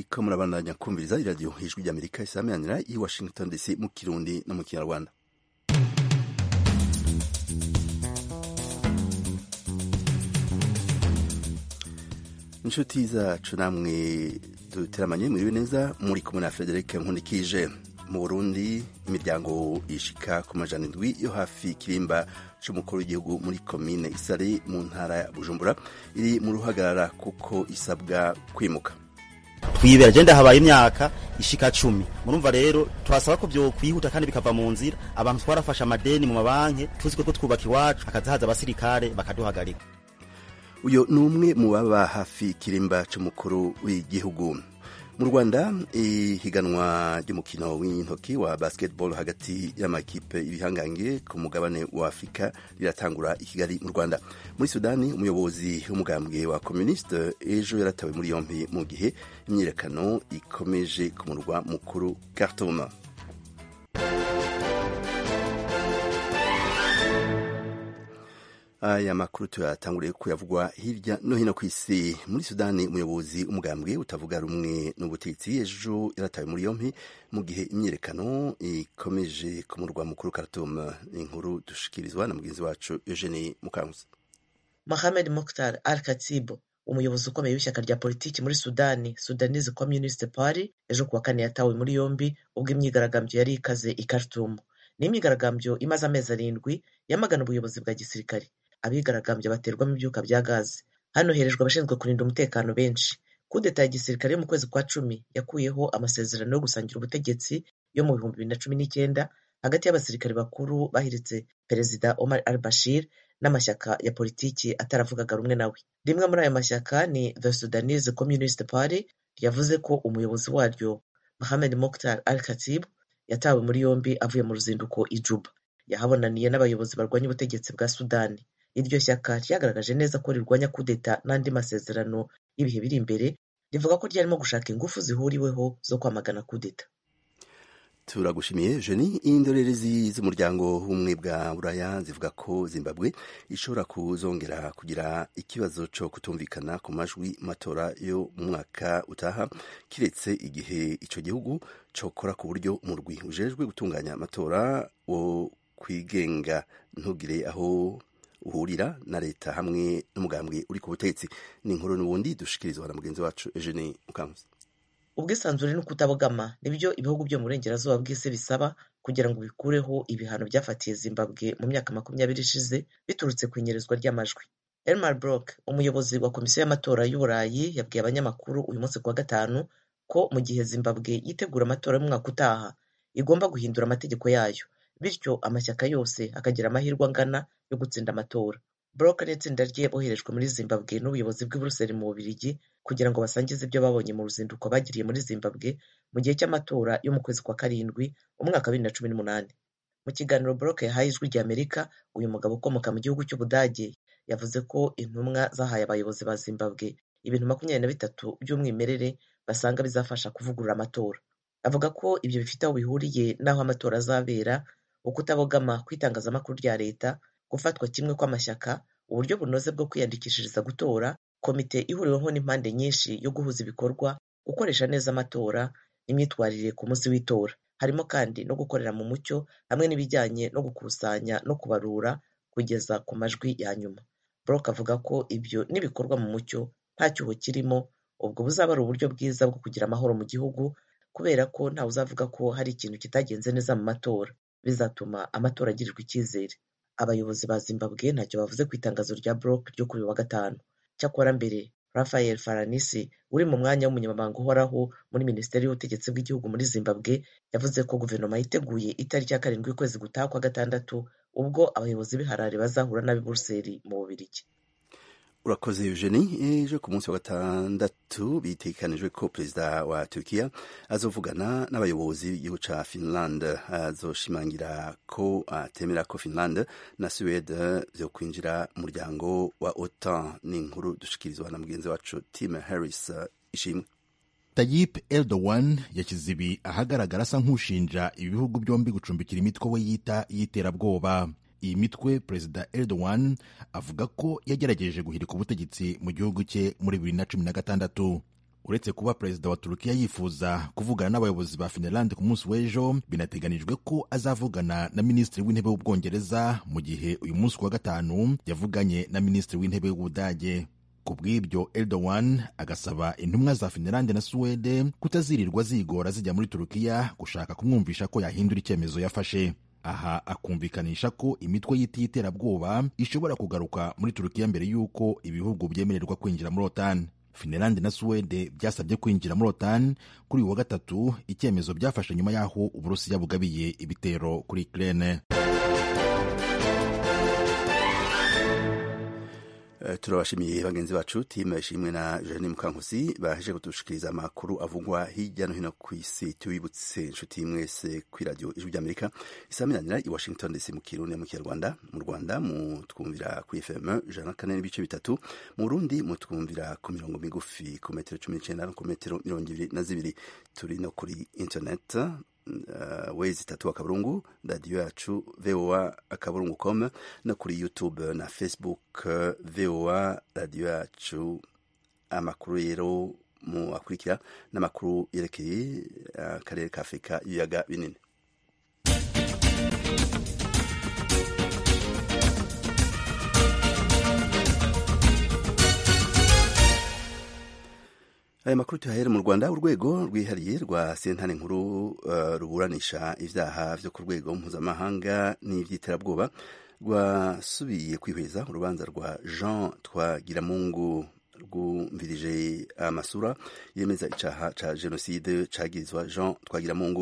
muriko murabandanya kumviriza iradiyo ijwi ry'Amerika isameranira i Washington DC mu Kirundi no mu Kinyarwanda. Inshuti zacu namwe duteramanye muri neza muri kumwe na Frederic Nkundikije. Mu Burundi imiryango ishika ku majana indwi yo hafi kirimba c'umukuru w'igihugu muri komine Isare mu ntara ya Bujumbura iri mu ruhagarara kuko isabwa kwimuka. Twibera je ndahabaye imyaka ishika 10. Murumva rero turasaba ko byo kwihuta kandi bikava mu nzira. Abantu twarafasha amadeni mu mabanki tuzi ko twubaka iwacu akazahaza abasirikare bakaduhagarika. Uyo numwe mu baba hafi kirimba c'umukuru w'igihugu. Mu Rwanda ihiganwa ry'umukino w'intoki wa basketball hagati y'amakipe ibihangange ku mugabane wa Afrika riratangura i Kigali mu Rwanda. Muri Sudani umuyobozi w'umugambwe wa Communiste ejo yaratawe muri yompi mu gihe imyirekano ikomeje ku murwa mukuru Khartoum. Aya makuru tuyatanguriye kuyavugwa hirya no hino ku isi. Muri Sudani umuyobozi umugambwe utavuga rumwe n'ubutegetsi ejo yaratawe muri yompi mu gihe imyirekano ikomeje ku murwa mukuru Khartoum. Inkuru dushikirizwa na mugenzi wacu Eugenie Mukankusi. Mohamed Mokhtar Al-Khatib, umuyobozi ukomeye w'ishyaka rya politiki muri Sudani, Sudanese Communist Party, ejo kuwa kane yatawe muri yombi ubwo imyigaragambyo yari ikaze i Khartoum. Ni imyigaragambyo imaze amezi 7 yamagana ubuyobozi bwa gisirikare. Abigaragambye baterwamo ibyuka bya gazi. Hano herejwe abashinzwe kurinda umutekano benshi. Kudeta ya gisirikare yo mu kwezi kwa 10 yakuyeho amasezerano yo gusangira ubutegetsi yo mu 2019 hagati y'abasirikare bakuru bahiritse Perezida Omar al-Bashir n'amashyaka ya politiki ataravugaga rumwe nawe. Rimwe muri ayo mashyaka ni The Sudanese Communist Party yavuze ko umuyobozi waryo Mohamed Mokhtar Al-Khatib yatawe muri yombi avuye mu ruzinduko i Juba. Yahabonaniye n'abayobozi barwanya ubutegetsi bwa Sudani. Iryo shyaka ryagaragaje neza ko rirwanya kudeta n'andi masezerano y'ibihe biri imbere, rivuga ko ryarimo gushaka ingufu zihuriweho zo kwamagana kudeta. Turagushimiye Jeni. Indorerezi z'umuryango w'ubumwe bwa Buraya zivuga ko Zimbabwe ishobora kuzongera kugira ikibazo cyo kutumvikana ku majwi matora yo mu mwaka utaha kiretse igihe ico gihugu cokora ku buryo umurwi ujejwe gutunganya amatora wo kwigenga ntugire aho uhurira na leta hamwe n'umugambwe uri ku butegetsi. Ni inkuru n'ubundi dushikirizwa na mugenzi wacu Eugenie Mukankusi. Ubwisanzure no kutabogama nibyo ibihugu byo mu burengerazuba bw'isi bisaba kugira ngo bikureho ibihano byafatiye Zimbabwe mu myaka 20 ishize biturutse ku inyerezwa ry'amajwi. Elmar Brok, umuyobozi wa komisiyo y'amatora y'Uburayi, yabwiye abanyamakuru uyu munsi kuwa gatanu ko mu gihe Zimbabwe yitegura amatora y'umwaka utaha igomba guhindura amategeko yayo, bityo amashyaka yose akagira amahirwe angana yo gutsinda amatora. Brok n'itsinda rye boherejwe muri Zimbabwe n'ubuyobozi bw'i Brussels mu Bubiligi kugira ngo basangize ibyo babonye mu ruzinduko bagiriye muri Zimbabwe mu gihe cy'amatora yo mu kwezi kwa 7 umwaka 2018. Mu kiganiro Brok yahaye ijwi ry'Amerika, uyu mugabo ukomoka mu gihugu cy'Ubudage yavuze ko intumwa zahaye abayobozi ba Zimbabwe ibintu 23 by'umwimerere basanga bizafasha kuvugurura amatora. Avuga ko ibyo bifite aho bihuriye n'aho amatora azabera, ukutabogama kw'itangazamakuru rya leta, gufatwa kimwe kw'amashyaka, uburyo bunoze bwo kwiyandikishiriza gutora, komite ihuriweho n'impande nyinshi yo guhuza ibikorwa, gukoresha neza amatora n'imyitwarire ku munsi w'itora. Harimo kandi no gukorera mu mucyo hamwe n'ibijyanye no gukusanya no kubarura kugeza ku majwi ya nyuma. Brok avuga ko ibyo nibikorwa mu mucyo nta cyuho kirimo, ubwo buzaba ari uburyo bwiza bwo kugira amahoro mu gihugu, kubera ko ntawe uzavuga ko hari ikintu kitagenze neza mu matora. Bizatuma amatora agirirwa icyizere. Abayobozi ba Zimbabwe ntacyo bavuze ku itangazo rya Brok ryo kuri wa gatanu. Cyakora mbere Rafael Faranisi uri mu mwanya w'umunyamabanga uhoraho muri Minisiteri y'Ubutegetsi bw'igihugu muri Zimbabwe yavuze ko guverinoma yiteguye itariki ya 7 y'ukwezi gutaha kwa 6 ubwo abayobozi b'iharare bazahura n'ab'i Brussels mu Bubiligi. Urakoze Eugenie. Ejo ku munsi wa 6 bitekanijwe ko perezida wa Turkiya azovugana n'abayobozi b'igihugu ca Finland. Azoshimangira ko atemera ko Finland na Sweden vyo kwinjira mu muryango wa OTAN. Ni inkuru dushikirizwa na mugenzi wacu Tim Harris. Ishimwe. Tayyip Erdogan yashyize ibi ahagaragara asa nk'ushinja ibihugu byombi gucumbikira imitwe we yita y'iterabwoba. Iyi mitwe Perezida Erdogan avuga ko yagerageje guhirika ubutegetsi mu gihugu cye muri 2016. uretse kuba perezida wa Turukiya yifuza kuvugana n'abayobozi ba Finland ku munsi w'ejo, binateganijwe ko azavugana na minisitiri w'intebe w'Ubwongereza, mu gihe uyu munsi wa gatanu yavuganye na minisitiri w'intebe w'Ubudage. Ku bw'ibyo Erdogan agasaba intumwa za Finland na Suwede kutazirirwa zigora zijya muri Turukiya gushaka kumwumvisha ko yahindura icyemezo yafashe. Aha akumvikanisha ko imitwe y'iterabwoba ishobora kugaruka muri Turukiya mbere y'uko ibihugu byemererwa kwinjira muri OTAN. Finland na Suwede byasabye kwinjira muri OTAN kuri uyu wa gatatu, icyemezo byafashe nyuma y'aho Uburusiya bugabiye ibitero kuri Ukraine. Turabashimiye bagenzi bacu timu ishimwe na Jeanne Mukankusi baheje kudushikiriza amakuru avugwa hirya no hino ku isi. Tubibutse inshuti mwese kuri radio Ijwi ry'Amerika isaminanira i Washington DC mu Kirundi mu Kinyarwanda. Mu Rwanda mu twumvira ku FM 104.3, mu Burundi mu twumvira ku mirongo migufi ku metero 19 no ku metero 22. Turi no kuri internet wezi 3 akaburungu radio yacu voa.com no kuri YouTube na Facebook voa radio yacu. Amakuru rero mu akurikira n'amakuru yerekeye akarere ka Afurika y'ibiyaga binini. Aya makuru tuhahere mu Rwanda. Urwego rwihariye rwa sentare nkuru ruburanisha ivyaha vyo ku rwego mpuzamahanga n'ivy'iterabwoba rwasubiye kwihweza urubanza rwa Jean Twagiramungu rwumvirije amasura yemeza icaha ca genocide cagirizwa Jean Twagiramungu.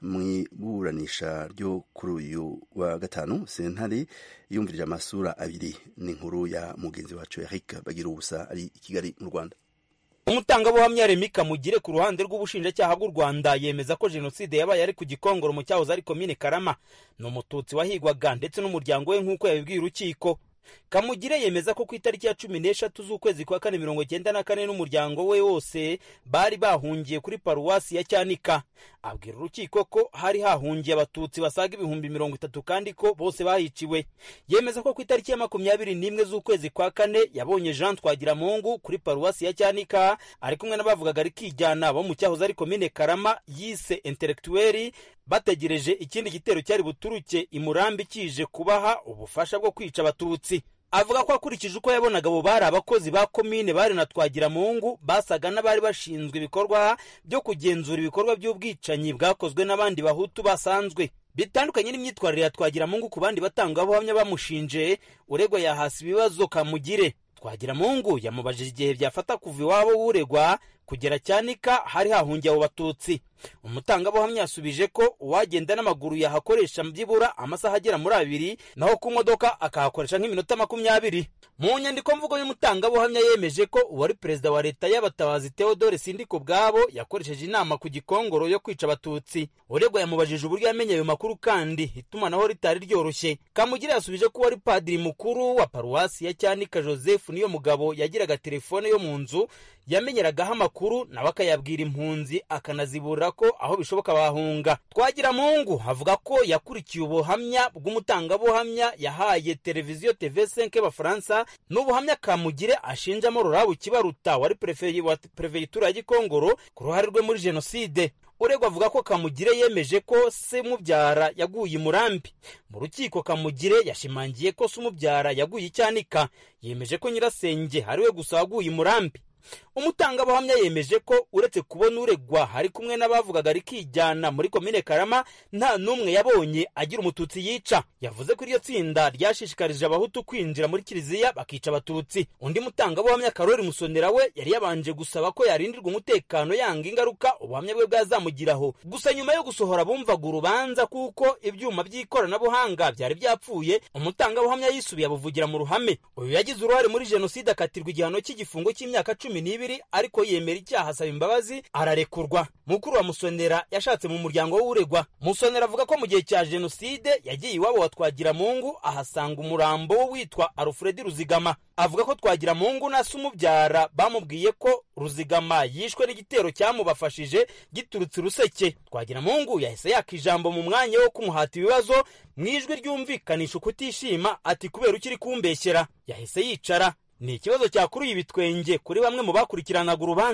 Mwiburanisha ryo kuri uyu wa gatanu, sentare yumvirije amasura abiri. Ni inkuru ya mugenzi wacu Eric Bagirubusa ari i Kigali mu Rwanda. Umutangabuhamya Remy Kamugire ku ruhande rw'ubushinjacyaha bw'u Rwanda yemeza ko genocide yabaye ari ku Gikongoro mu cyahoze ari komine Karama, ni umututsi wahigwaga ndetse n'umuryango we nk'uko yabibwiye urukiko. Kamugire yemeza ko ku itariki ya 13 z'ukwezi kwa 1994 n'umuryango we wose bari bahungiye kuri paruwasi ya Cyanika. Abwira urukiko ko hari hahungiye abatutsi basaga 30,000 kandi ko bose bahiciwe. Yemeza ko ku itariki ya 21 z'ukwezi kwa 4 yabonye Jean Twagiramungu kuri paruwasi ya Cyanika ari kumwe n'abavugaga ari kijyana bo mu cyahoze ari komine Karama yise intellectuel, bategereje ikindi gitero cyari buturuke i Murambi kije kubaha ubufasha bwo kwica abatutsi. Avuga ko akurikije uko yabonaga abo bari abakozi ba komine bari na Twagiramungu basaga n'abari bashinzwe ibikorwa byo kugenzura ibikorwa by'ubwicanyi bwakozwe n'abandi bahutu basanzwe. Bitandukanye n'imyitwarire ya Twagiramungu ku bandi batangabuhamya bamushinje, uregwa yahasi ibibazo Kamugire. Twagiramungu yamubajije igihe byafata kuva iwabo w'uregwa kugera Cyanika hari hahungiye abo batutsi. Umutangabuhamya yasubije ko uwagenda n'amaguru yahakoresha byibura amasaha agera muri 2, naho ku modoka akahakoresha nk'iminota 20. Mu nyandiko mvugo y'umutangabuhamya yemeje ko uwari perezida wa leta y'abatabazi Theodore Sindikubwabo yakoresheje inama ku Gikongoro yo kwica abatutsi. Uregwa yamubajije uburyo yamenye ayo makuru kandi itumanaho ritari ryoroshye. Kamugire yasubije ko wari padiri mukuru wa paruwasi ya Cyanika Joseph niyo mugabo yagiraga telefone yo mu nzu yamenyeragaho amakuru nawe akayabwira impunzi akanazibura ko aho bishoboka bahunga. Twagiramungu avuga ko yakurikiye ubuhamya bw'umutangabuhamya yahaye televiziyo TV5 y'Abafaransa n'ubuhamya Kamugire ashinjamo Rurabu Kibaruta wari prefegitura ya Gikongoro ku ruhare rwe muri genocide. Uregwa avuga ko Kamugire yemeje ko se mubyara yaguye i Murambi. Mu rukiko Kamugire yashimangiye ko se mubyara yaguye i Cyanika, yemeje ko nyirasenge ariwe gusa waguye i Murambi. Umutangabuhamya yemeje ko uretse kubona uregwa hari kumwe n'abavugaga ari kijyana muri komine Karama nta numwe yabonye agira umututsi yica. Yavuze ko iryo tsinda ryashishikarije abahutu kwinjira muri kiliziya bakica abatutsi. Undi mutangabuhamya Karoli Musonera we yari yabanje gusaba ko yarindirwa umutekano yanga ingaruka ubuhamya bwe bwazamugiraho. Gusa nyuma yo gusohora bumvaga urubanza kuko ibyuma by'ikoranabuhanga byari byapfuye, umutangabuhamya yisubiye abuvugira mu ruhame. Uyu yagize uruhare muri genocide akatirwa igihano cy'igifungo cy'imyaka 12 ariko yemera icyaha asaba imbabazi ararekurwa. Mukuru wa Musonera yashatse mu muryango w'uregwa. Musonera avuga ko mu gihe cya genocide yagiye iwabo wa Twagiramungu ahasanga umurambo witwa Alfred Ruzigama. Avuga ko Twagiramungu na se umubyara bamubwiye ko Ruzigama yishwe n'igitero cyamubafashije giturutse Ruseke. Twagiramungu yahise yakijambo mu mwanya wo kumuhata ibibazo mwijwi ryumvikanisha kutishima ati kubera ukiri kumbeshyera. Yahise yicara. Ni ikibazo cyakuruye ibitwenge kuri bamwe mu bakurikiranaga urubanza.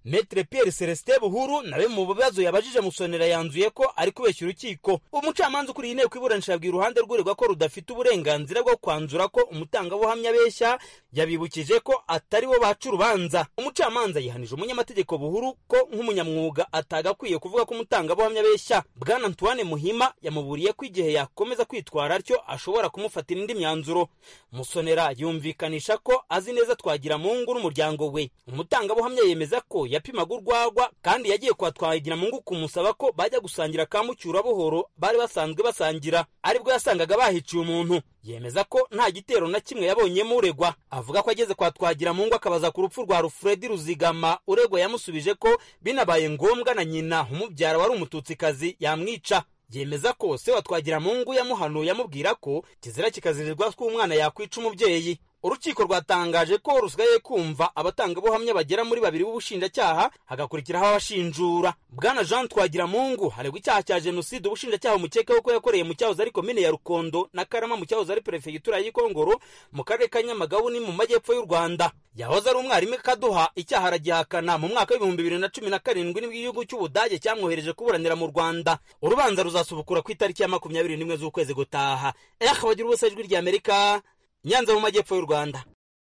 Maître Pierre Celestin Buhuru nawe mu bibazo yabajije Musonera yanzuye ko ari kubeshya urukiko. Umucamanza ukuriye inteko iburanisha yabwiye uruhande rw'uregwa ko rudafite uburenganzira bwo kwanzura ko umutangabuhamya abeshya, yabibukije ko atari bo baca urubanza. Umucamanza yihanije umunyamategeko Buhuru ko nk'umunyamwuga atagakwiye kuvuga ko umutangabuhamya abeshya. Bwana Antoine Muhima yamuburiye ko igihe yakomeza kwitwara atyo ashobora kumufatira indi myanzuro. Musonera yumvikanisha ko azi neza Twagiramungu n'umuryango we. Umutangabuhamya yemeza ko yapimaga urwagwa kandi yagiye kwa Twagiramungu kumusaba ko bajya gusangira kamucyura buhoro bari basanzwe basangira, aribwo yasangaga bahiciye umuntu. Yemeza ko nta gitero na kimwe yabonyemo uregwa. Avuga ko ageze kwa Twagiramungu akabaza ku rupfu rwa Rufredi Ruzigama, uregwa yamusubije ko binabaye ngombwa na nyina umubyara wari umututsikazi yamwica. Yemeza ko se wa Twagiramungu yamuhanuye amubwira ko kizira kikazirirwa ko umwana yakwica umubyeyi. Urukiko rwatangaje ko rusigaye kumva abatangabuhamya bagera muri 2 b'ubushinjacyaha, hagakurikiraho abashinjura. Bwana Jean Twagiramungu haregwa icyaha cya jenoside ubushinjacyaha umukeka ko yakoreye mu cyahoze ari komine ya Rukondo na Karama mu cyahoze ari prefegitura y'Ikongoro mu karere ka Nyamagabe ni mu majyepfo y'u Rwanda. Yahoze ari umwarimu Kaduha icyaha aragihakana. Mu mwaka wa 2017 nibwo igihugu cy'Ubudage cyamwohereje kuburanira mu Rwanda. Urubanza ruzasubukura ku itariki ya 21 z'ukwezi gutaha. Bagira ubusa ijwi ry'Amerika, Nyanza mu majyepfo y'u Rwanda.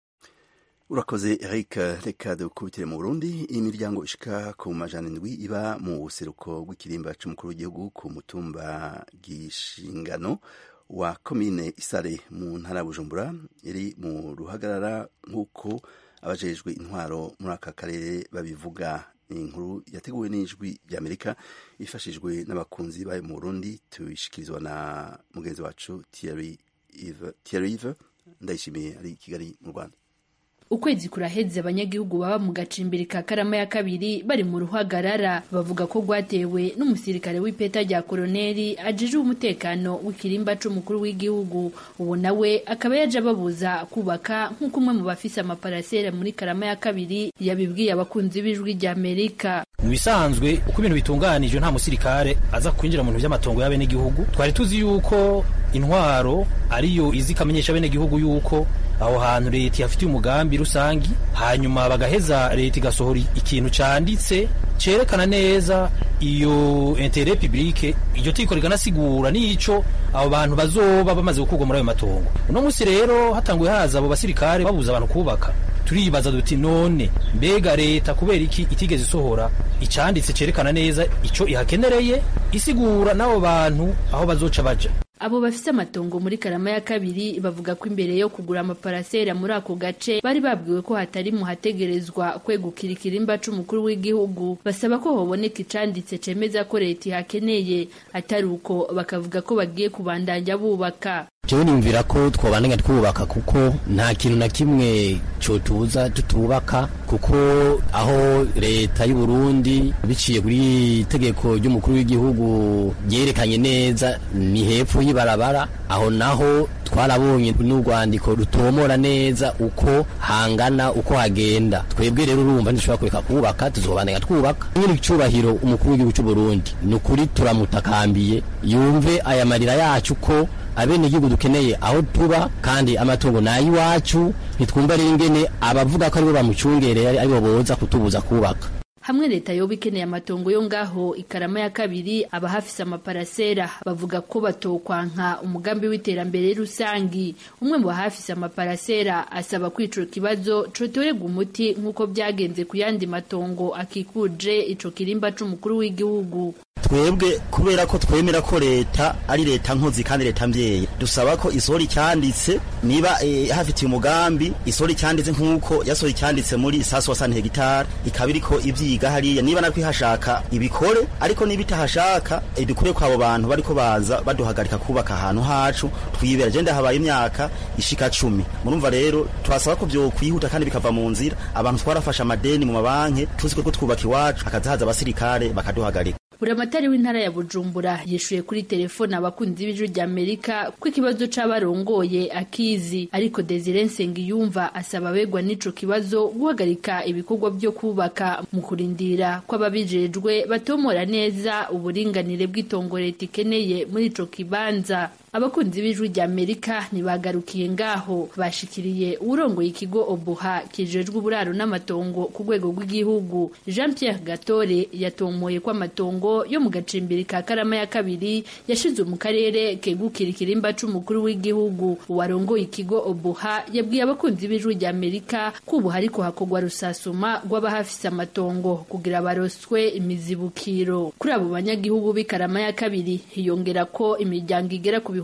Urakoze Eric. Reka dukubitire mu Burundi. Imiryango ishika ku majana 7 iba mu buseruko bw'ikirimba c'umukuru w'igihugu ku mutumba Gishingano wa komine Isare mu ntara ya Bujumbura iri mu ruhagarara nk'uko abajejwe intwaro muri aka karere babivuga. Inkuru yateguwe n'ijwi ry'Amerika ifashijwe n'abakunzi bayo mu Burundi, tuyishikirizwa na mugenzi wacu Thierry Yves Ndayishimiye ari Kigali mu Rwanda. Ukwezi kuraheze abanyagihugu baba mu gacimbiri ka Karama ya kabiri bari mu ruhagarara, bavuga ko rwatewe n'umusirikare w'ipeta rya koloneli ajije umutekano w'ikirimba c'umukuru w'igihugu. Ubu nawe akaba yaje babuza kubaka nk'uko umwe mu bafise amaparasera muri Karama ya kabiri yabibwiye abakunzi b'ijwi ry'Amerika. Mu bisanzwe uko ibintu bitunganije nta musirikare aza kwinjira mu bintu by'amatongo y'abene igihugu. Twari tuzi yuko intwaro ariyo izi kamenyesha bene igihugu yuko aho hantu leta yafitiye umugambi rusangi, hanyuma bagaheza leta igasohora ikintu canditse cerekana neza iyo intérêt public. Iryo tiko riganasigura nico abo bantu bazoba bamaze gukurwa muri ayo matongo. Uno musi rero hatanguye haza abo basirikare babuza abantu kubaka. Turibaza duti none mbega leta kubera iki itigeze isohora icanditse cerekana neza ico ihakenereye, isigura n'abo bantu aho bazoca baja. Abo bafise amatongo muri Karama ya kabiri bavuga ko imbere yo kugura amaparasera muri ako gace bari babwiwe ko hatari mu hategerezwa kwegukira ikirimba c'umukuru w'igihugu. Basaba ko hoboneka icanditse cemeza ko leta ihakeneye, atari uko bakavuga ko bagiye kubandanya bubaka. Jewe nimvira ko twobandanya twubaka kuko nta kintu na kimwe cotuza tutubaka, kuko aho leta y'u Burundi biciye kuri itegeko ry'umukuru w'igihugu ryerekanye neza ni hepfo y'ibarabara. Aho naho twarabonye n'urwandiko rutomora neza uko hangana uko hagenda. Twebwe rero urumva ntishobora kureka kubaka, tuzobandanya twubaka. Nyiri icubahiro umukuru w'igihugu cy'u Burundi nukuri turamutakambiye yumve aya marira yacu ko abene igihugu dukeneye aho tuba kandi amatongo nayi wacu. Nitwumva rero ingene abavuga ko aribo bamucungereye aribo boza kutubuza kubaka. Hamwe leta yoba ikeneye amatongo yo ngaho Ikarama ya kabiri, abahafise amaparasera bavuga ko batokwanka umugambi w'iterambere rusangi. Umwe mu bahafise amaparasera asaba kwicura kibazo cotorega umuti nk'uko byagenze ku yandi matongo akikuje ico kirimba c'umukuru w'igihugu. Twebwe kubera ko twemera ko leta ari leta nkozi kandi leta mvyeyi, dusaba ko isori cyanditse niba hafitiye umugambi isori cyanditse nk'uko yasori cyanditse muri saso wa sante hegitari ikabiri ko ivyiga hariya, niba natwe hashaka ibikore, ariko niba itahashaka idukure kwa abo bantu bariko baza baduhagarika kubaka ahantu hacu twibera. Je ndahabaye imyaka ishika 10. Murumva rero twasaba ko byo kwihuta kandi bikava mu nzira. Abantu twarafasha amadeni mu mabanki tuzi ko twubaka iwacu, akazahaza abasirikare bakaduhagarika. Buramatari w'intara ya Bujumbura yishuye kuri telefone abakunzi b'ijwi ry'Amerika ko ikibazo c'abarongoye akizi, ariko Desire Nsengiyumva asaba abegwa n'ico kibazo guhagarika ibikorwa byo kubaka mu kurindira ko ababijejwe batomora neza uburinganire bw'itongo leta ikeneye muri ico kibanza. abakunzi b'ijwi rya Amerika ntibagarukiye ngaho, bashikiriye urongoye ikigo Obuha kijejwe uburaro n'amatongo ku rwego rw'igihugu. Jean Pierre Gatore yatomoye ko amatongo yo mu gacimbiri ka Karama ya kabiri yashizwe mu karere kegukira ikirimba c'umukuru w'igihugu. Uwarongoye ikigo Obuha yabwiye abakunzi b'ijwi rya Amerika ko ubu hariko hakorwa rusasuma rw'abahafise amatongo kugira baroswe imizibukiro. Kuri abo banyagihugu b'i Karama ya kabiri hiyongera ko imiryango igera ku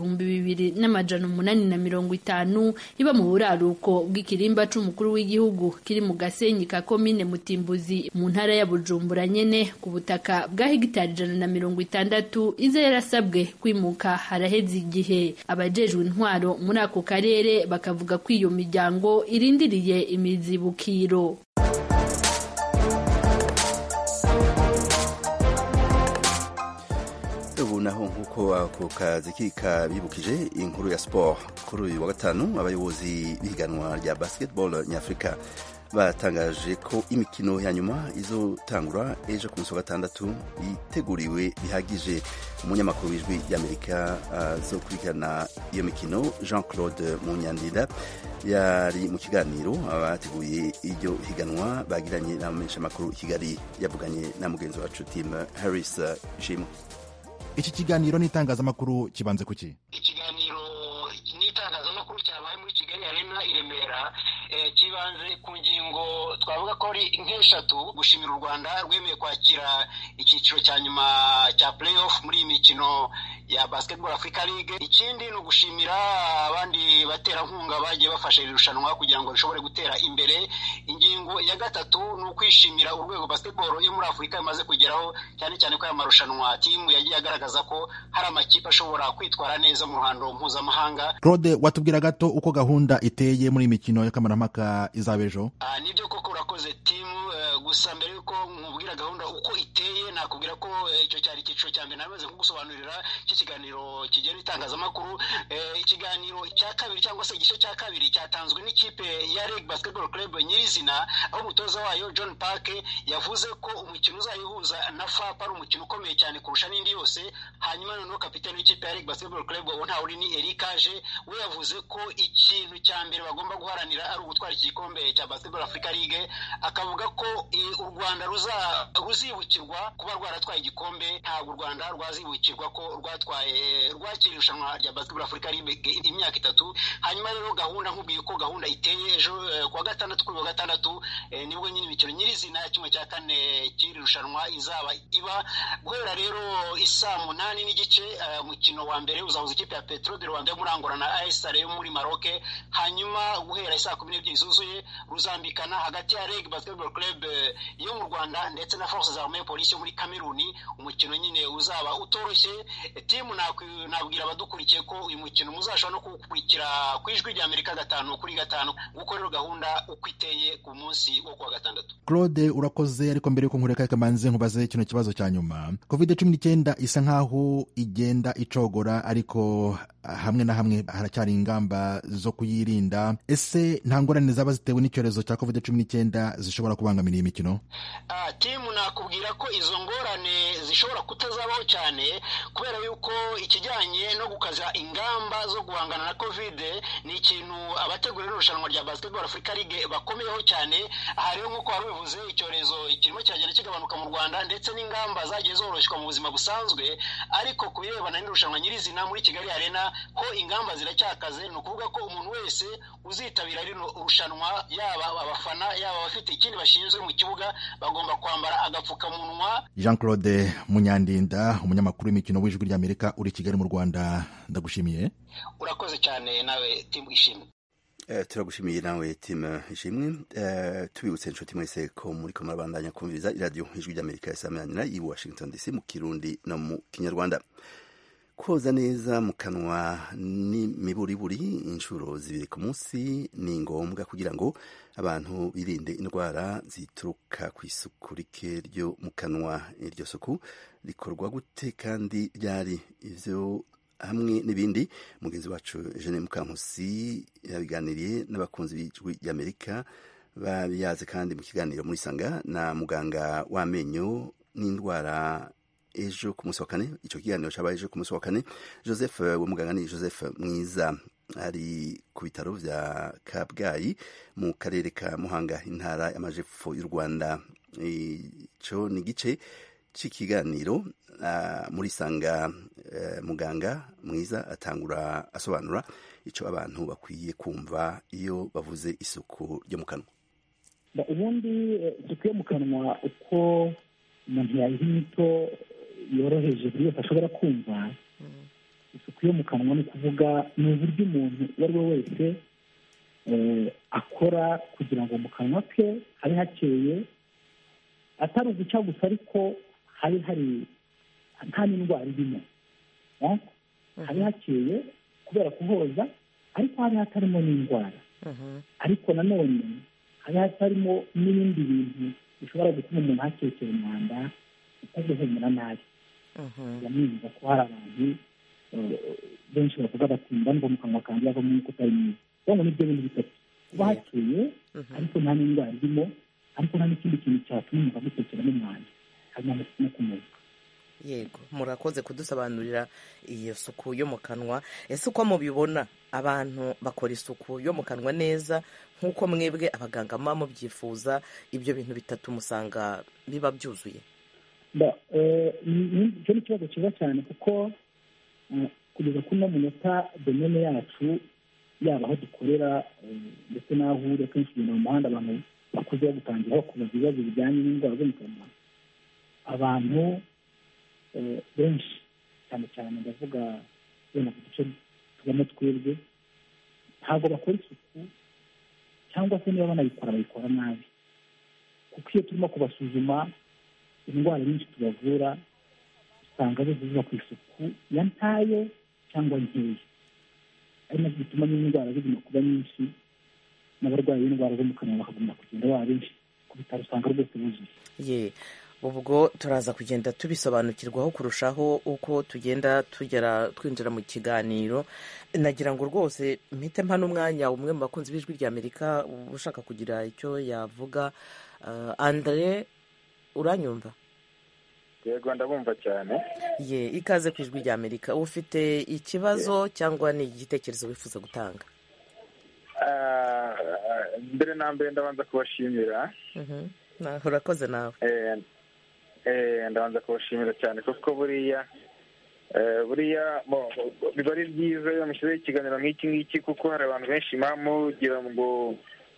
2850 iba mu buraruko bw'ikirimba c'umukuru w'igihugu kiri mu Gasenyi ka komine Mutimbuzi mu ntara ya Bujumbura nyene ku butaka bwa hegitari 160 iza yarasabwe kwimuka haraheze igihe. Abajejwe intwaro muri ako karere bakavuga ko iyo miryango irindiriye imizibukiro. ubu naho nk'uko ako kazi kikabibukije inkuru ya sport kuri uyu wa gatanu abayobozi b'ihiganwa rya basketball nyafurika batangaje ko imikino ya nyuma izotangura ejo ku munsi wa gatandatu iteguriwe bihagije. Umunyamakuru w'ijwi ry'Amerika azokurikirana iyo mikino Jean Claude Munyandida yari mu kiganiro abateguye iryo higanwa bagiranye n'abamenyeshamakuru i Kigali, yavuganye na mugenzi wacu Tim Harris Shimo. Iki kiganiro n'itangazamakuru kibanze kuki? Ikiganiro n'itangazamakuru cyabaye muri Kigali Arena i Remera kibanze ku ngingo twavuga ko ari nk'eshatu: gushimira u Rwanda rwemeye kwakira icyiciro cya nyuma cya playoff muri iyi mikino ya Basketball Africa League. Ikindi ni ugushimira abandi baterankunga bagiye bafasha iri rushanwa kugira ngo rishobore gutera imbere. Ingingo ya gatatu ni ukwishimira urwego basketball yo muri Afurika imaze kugeraho, cyane cyane ko aya marushanwa timu yagiye agaragaza ko hari amakipe ashobora kwitwara neza mu ruhando mpuzamahanga. Claude, watubwira gato uko gahunda iteye muri imikino y'akamaramaka izaba ejo? Nibyo koko urakoze timu, gusa mbere yuko nkubwira gahunda uko iteye nakubwira ko icyo cyari icyiciro cya mbere namaze kugusobanurira cy'ikiganiro kigera itangazamakuru. Ikiganiro cya kabiri cyangwa se igice cya kabiri cyatanzwe n'ikipe ya Reg Basketball Club nyirizina, aho umutoza wayo John Park yavuze ko umukino uzayihuza na FAP ari umukino ukomeye cyane kurusha n'indi yose. Hanyuma noneho kapiteni w'ikipe ya Reg Basketball Club ntawe uri ni Erikaje, we yavuze ko ikintu cya mbere bagomba guharanira ari ugutwara iki gikombe cya Basketball Africa League. Akavuga ko u Rwanda ruzibukirwa kuba rwaratwaye igikombe, ntabwo u Rwanda rwazibukirwa ko rwakira irushanwa rya Basketball Africa League imyaka 3. Hanyuma rero gahunda nkubwiye ko gahunda iteye ejo kuwa gatandatu, kuri wa gatandatu nibwo nyine imikino nyirizina ya 1/4 cy'iri rushanwa izaba iba. Guhera rero isaa 8:30 umukino wa mbere uzahuza ikipe ya Petro de Rwanda yo muri Angola na AS yo muri Maroc. Hanyuma guhera isaa 12 zuzuye ruzambikana hagati ya Reg Basketball Club yo mu Rwanda ndetse na Forces Armées Police yo muri Cameroon. Umukino nyine uzaba utoroshye. Timu nabwira abadukurikiye ko uyu mukino muzashobora no kuwukurikira ku ijwi rya Amerika 5/5 guko rero gahunda uko iteye ku munsi wo kuwa gatandatu. Claude, urakoze. Ariko mbere yuko nkureka kamanze nkubaze kino kibazo cya nyuma. COVID-19 isa nkaho igenda icogora, ariko hamwe na hamwe haracyari ingamba zo kuyirinda. Ese nta ngorane zaba zitewe n'icyorezo cya COVID-19 zishobora kubangamira iyi mikino? Timu nakubwira ko izo ngorane zishobora kutazabaho cyane, kubera yuko ikijyanye no gukaza ingamba zo guhangana na COVID ni ikintu abategura irushanwa rya Basketball Africa League bakomeyeho cyane. Aha rero nk'uko wari bivuze, icyorezo kirimo cyagenda kigabanuka mu Rwanda ndetse n'ingamba zagiye zoroshywa mu buzima busanzwe, ariko kubirebana n'irushanwa nyirizina muri Kigali Arena ho ingamba ziracyakaze. Ni ukuvuga ko umuntu wese uzitabira rino rushanwa, yaba abafana yaba abafite ikindi bashinzwe mu kibuga, bagomba kwambara agapfukamunwa. Jean Claude Munyandinda, umunyamakuru w'imikino w'ijwi ry'Amerika uri Kigali mu Rwanda, ndagushimiye. Urakoze cyane nawe timu ishimwe. Turagushimiye nawe timu ishimwe. Tubibutse inshuti mwese ko muri ko murabandanya kumviriza iradiyo ijwi ry'Amerika yasamanira i Washington DC mu Kirundi no mu Kinyarwanda. Koza neza mu kanwa n'imiburiburi inshuro 2 ku munsi ni ngombwa kugira ngo abantu birinde indwara zituruka ku isuku rike ryo mu kanwa. Iryo suku rikorwa gute kandi ryari? Ivyo hamwe n'ibindi mugenzi wacu Jeanne Mukankusi yabiganiriye n'abakunzi b'ijwi ry'Amerika babiyaze kandi mu kiganiro muri Sanga na muganga w'amenyo n'indwara ejo ku munsi wa kane. Ico kiganiro cabaye ejo ku munsi wa kane. Joseph w'umuganga ni Joseph Mwiza ari ku bitaro vya Kabgayi mu karere ka Muhanga intara y'amajepfo y'u Rwanda. Ico ni gice c'ikiganiro muri sanga muganga Mwiza atangura asobanura ico abantu bakwiye kumva iyo bavuze isuku ryo mu kanwa. Ubundi isuku yo mu kanwa uko umuntu yayiha inyito yoroheje buri wese ashobora kumva, isuku yo mu kanwa ni ukuvuga ni uburyo umuntu uwo ari we wese akora kugira ngo mu kanwa ke habe hakeye, atari uguca gusa ariko hari nta n'indwara irimo, habe hakeye kubera kuhoza ariko habe hatarimo n'indwara, ariko nanone habe hatarimo n'ibindi bintu bishobora gutuma umuntu hakekera umwanda utagihumura nabi. Yamwumva ko hari abantu benshi bavuga bati ndumva mu kanwa kanjye havamo umwuka utari mwiza. Ngo nibyo bintu bitatu: kuba hakeye ariko nta n'indwara irimo, ariko nta n'ikindi kintu cyatuma umuntu agutekera n'umwanda, harimo no kumuka. Yego, murakoze kudusobanurira iyo suku yo mu kanwa. Ese uko mubibona abantu bakora isuku yo mu kanwa neza nk'uko mwebwe abaganga muba mubyifuza, ibyo bintu bitatu musanga biba byuzuye? Icyo ni ikibazo cyiza cyane kuko kugeza kuri uno munota domene yacu, yaba aho dukorera ndetse n'aho uri akenshi ugenda mu muhanda abantu bakuze bagutangira kubaza ibibazo bijyanye n'indwara zo mu kanwa. Abantu benshi cyane cyane ndavuga wenda ku duce tubamo twebwe ntabwo bakora isuku, cyangwa se niba banayikora bayikora nabi, kuko iyo turimo kubasuzuma indwara nyinshi tubavura usanga zose ziva ku isuku ya ntayo cyangwa nkeya, ari nabyo bituma n'indwara ziguma kuba nyinshi n'abarwayi b'indwara zo mu kanwa bakaguma kugenda baba benshi ku bitaro usanga rwose buzuye. Ubwo turaza kugenda tubisobanukirwaho kurushaho uko tugenda twinjira mu kiganiro. Nagira ngo rwose mpite mpa n'umwanya umwe mu bakunzi b'ijwi rya Amerika ushaka kugira icyo yavuga. Andre, uranyumva? Yego, ndabumva cyane. Ikaze ku ijwi rya Amerika. Ufite ikibazo cyangwa ni igitekerezo wifuza gutanga? Mbere na mbere ndabanza kubashimira. Urakoze nawe. Ndabanza kubashimira cyane kuko buriya biba ari byiza iyo mushyizeho ikiganiro nk'iki ngiki, kuko hari abantu benshi mugira ngo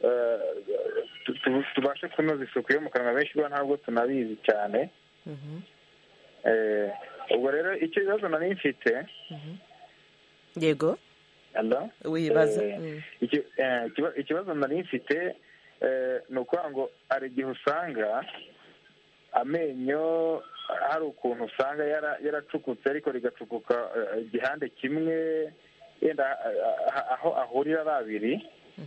tubashe kunoza isuku yo mu kanwa, benshi bo ntabwo tunabizi cyane. Ubwo rero icyo bibazo nari mfite. Yego, wibaza. Ikibazo nari mfite ni ukuvuga ngo hari igihe usanga amenyo hari ukuntu usanga yaracukutse ariko rigacukuka igihande kimwe, yenda aho ahurira ari abiri.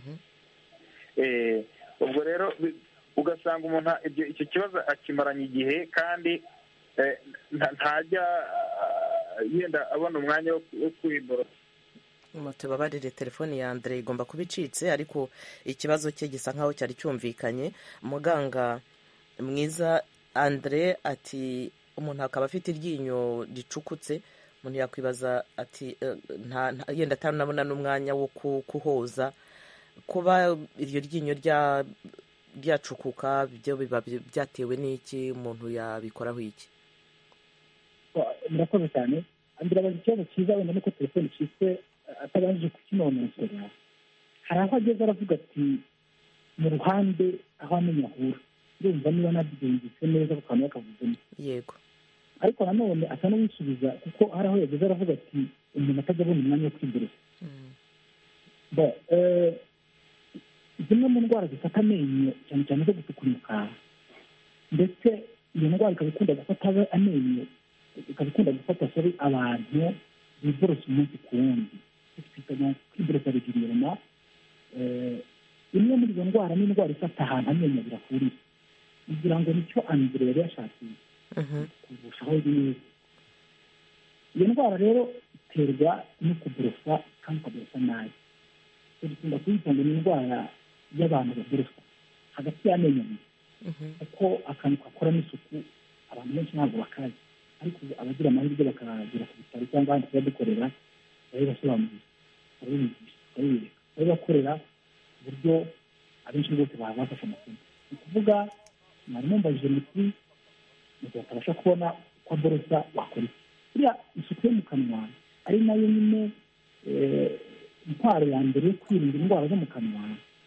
Ubwo rero ugasanga umuntu icyo kibazo akimaranye igihe kandi ntajya yenda abona umwanya wo kwiborosa. Tubabarire, telefoni ya Andre igomba kuba icitse, ariko ikibazo cye gisa nkaho cyari cyumvikanye. Muganga Mwiza, Andre ati umuntu akaba afite iryinyo ricukutse, umuntu yakwibaza ati yenda atanabona n'umwanya wo kuhoza. Kuba iryo ryinyo ryacukuka byo biba byatewe n'iki? Umuntu yabikoraho iki? Murakoze cyane. Andre abaza ikibazo cyiza, wenda nuko telefoni icitse atabanje kukinonosora. Hari aho ageze aravuga ati mu ruhande aho amenyo ahura, urumva niba nabyumvise neza ku kanwa yakavuzemo. Yego, ariko nanone asa n'uwisubiza kuko hari aho yageze aravuga ati umuntu atajya abona umwanya wo kwiborosa. Zimwe mu ndwara zifata amenyo cyane cyane zo gusukuruka, ndetse iyo ndwara ikaba ikunda gufata amenyo, ikaba ikunda gufata abantu biborosa umunsi ku wundi, twita kwiborosa regulierement. Imwe muri izo ndwara ni indwara ifata ahantu amenyo birahurira, kugira ngo nicyo Andre yari yashakiye kurushaho neza. Iyo ndwara rero iterwa no kuborosa kandi ukaborosa nabi. Dukunda kuyita ngo ni indwara y'abantu baborosa hagati y'amenyo abiri, kuko akantu gakoramo isuku abantu benshi ntabwo bakazi. ariko abagira amahirwe bakagera ku bitaro cyangwa ahandi tuba dukorera barabibasobanurira, barabibigisha, barabibereka, barabibakorera uburyo abenshi bose bafashe amasomo. Ni ukuvuga mwarimu mbajije muti mu gihe atabasha kubona uko aborosa wakora iki. Buriya isuku yo mu kanwa ari nayo nyine intwaro ya mbere yo kwirinda indwara zo mu kanwa.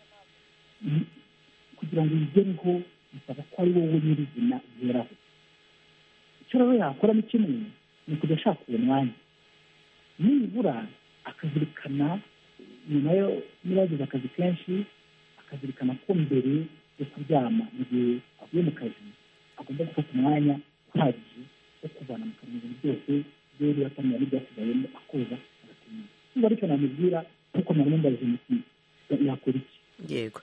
Kugira ngo uyigereho bisaba ko ari wowe nyirizina ugeraho. Icyo rero yakora ni kimwe, ni ukujya ashaka uwo mwanya, nibura akazirikana nyuma yo niba yagize akazi kenshi, akazirikana ko mbere yo kuryama mu gihe avuye mu kazi agomba gufata umwanya uhagije wo kuvana mu kanwa ibintu byose byari yatamenya n'ibyasigayemo akoza agatumira. Niba aricyo namubwira kuko mwarimu mbajije muti yakora iki. Yego.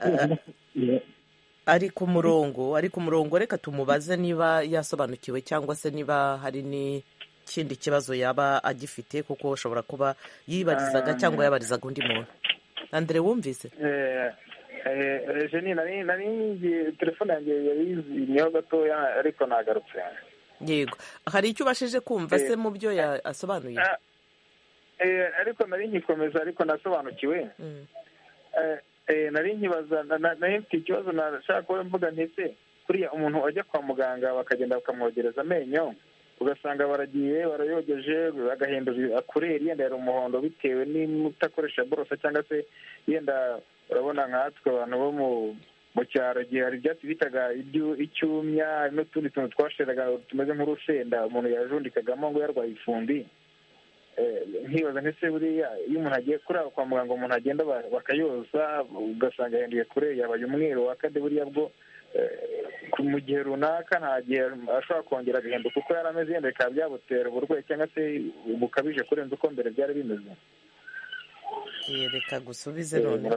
Ari ku murongo reka tumubaze niba yasobanukiwe cyangwa se niba hari n'ikindi kibazo yaba agifite, kuko ushobora kuba yibarizaga cyangwa yabarizaga undi muntu. Andre, wumvise? Jeni, nari telefone yanjye yayizimyeho gatoya ariko nagarutse. Yego. Hari icyo ubashije kumva se mu byo yasobanuye? Ariko nari nkikomeza ariko nasobanukiwe. Nari nkibaza, nari mfite ikibazo nashaka kuba mvuga ntese kuriya umuntu ajya kwa muganga bakagenda bakamwogereza amenyo, ugasanga baragiye barayogeje bagahindura akureri, yenda yari umuhondo bitewe n'utakoresha borosa, cyangwa se yenda urabona nkatwe abantu bo mu cyaro gihe hari ibyatsi bitaga icyumya n'utundi tuntu twasheraga tumeze nk'urusenda umuntu yajundikagamo ngo yarwaye ifumbi. Nkibaza ntese buriya iyo umuntu agiye kuraba kwa muganga umuntu agenda bakayoza ugasanga yahinduye kure yabaye umweru wakade, buriya bwo mu gihe runaka nta gihe ashobora kongera agahinduka kuko yari ameze, yenda bikaba byabutera uburwayi cyangwa se bukabije kurenza uko mbere byari bimeze. Reka gusubize none.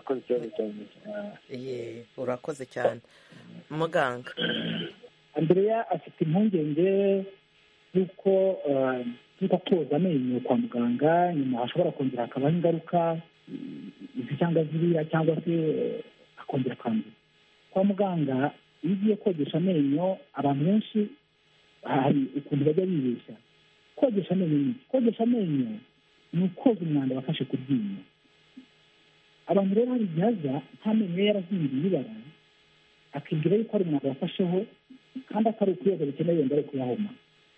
Urakoze cyane muganga. Andrea afite impungenge y'uko koza amenyo kwa muganga nyuma hashobora kongera hakabaho ingaruka izi cyangwa ziriya, cyangwa se akongera akandura. Kwa muganga iyo ugiye kogesha amenyo, abantu benshi hari ukuntu bajya bibeshya. Kogesha amenyo ni ukoza umwanda wafashe ku ryinyo. Abantu rero hari igihe aza nta menyo yarahinduye ibara, akibwira yuko ari umwanda wafasheho kandi atari ukuyoza bikeneye wenda ari kuyahoma.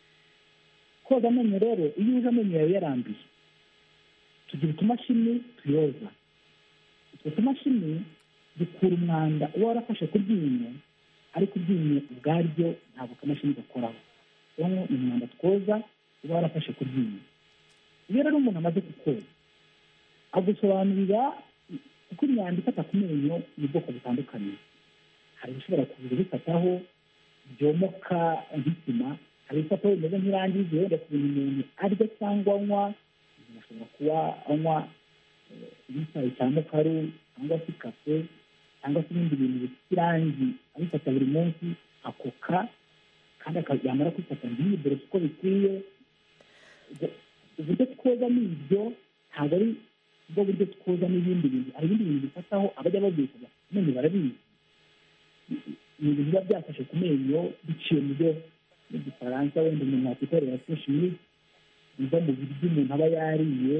Koza amenyo rero, iyo uzi amenyo yawe yarambiye, tugira utumashini tuyoza. Utwo tumashini dukura umwanda uba warafashe ku ryinyo, ariko iryinyo ubwaryo ntabwo akamashini gakoraho. Ni umwanda twoza uba warafashe ku ryinyo. Iyo rero umuntu amaze kukoza, agusobanurira uko imyanda ifata ku menyo mu bwoko butandukanye. Hari ibishobora kuza bifataho byomoka nk'isima, hari ibifataho bimeze nk'irangi wenda ku bintu umuntu arya cyangwa anywa. Umuntu ashobora kuba anywa nk'icyayi cya mukaru cyangwa se kafe cyangwa se ibindi bintu bifite irangi abifata buri munsi akoka, kandi yamara kwifata ntiyiborosa uko bikwiye. Uburyo twoza ni ibyo, ntabwo ari bwo buryo twoza n'ibindi bintu. Hari ibindi bintu bifataho abajya babyifuza amenyo barabizi. Ni ibintu biba byafashe ku menyo biciye mu byo n'igifaransa wenda umuntu yakwikorera fishimi, biva mu biryo umuntu aba yariye,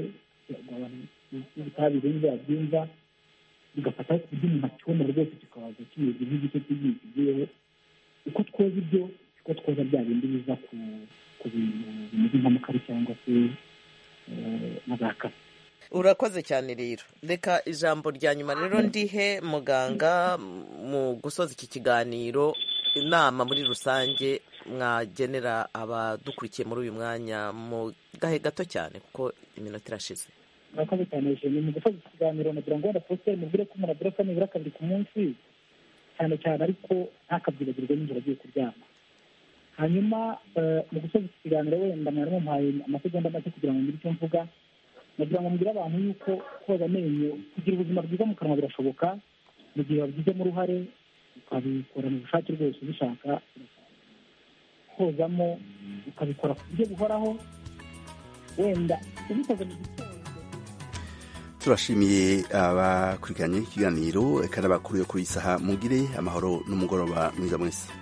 ubutabire ntibabyumva, bigafata ku buryo umuntu akibona rwose kikabaza kimeze nk'igice cy'igihe kigiyeho. Uko twoza ibyo siko twoza bya bindi biza ku bintu bimeze nk'amakara cyangwa se na za kafe. Urakoze cyane rero. Reka ijambo rya nyuma rero ndihe muganga mu gusoza iki kiganiro, inama muri rusange mwagenera abadukurikiye muri uyu mwanya mu gahe gato cyane kuko iminota irashize. Murakoze cyane Jeni. Mu gusoza iki kiganiro nagira ngo wenda posite mubwire ko umuntu aborosa nibura kabiri ku munsi cyane cyane, ariko ntakabyibagirwe nijoro agiye kuryama. Hanyuma mu gusoza iki kiganiro wenda mwarimu mpaye amasegonda make kugira ngo ngire icyo mvuga. Nagira ngo mbwire abantu yuko koza amenyo, kugira ubuzima bwiza mu kanwa birashoboka mu gihe wabigizemo uruhare, ukabikora mu bushake rwose ubishaka. Kozamo ukabikora ku buryo buhoraho, wenda ubikoze mu gitondo. Turashimiye abakurikiranye ikiganiro kandi abakuru yo kuri isaha. Mugire amahoro n'umugoroba mwiza mwese.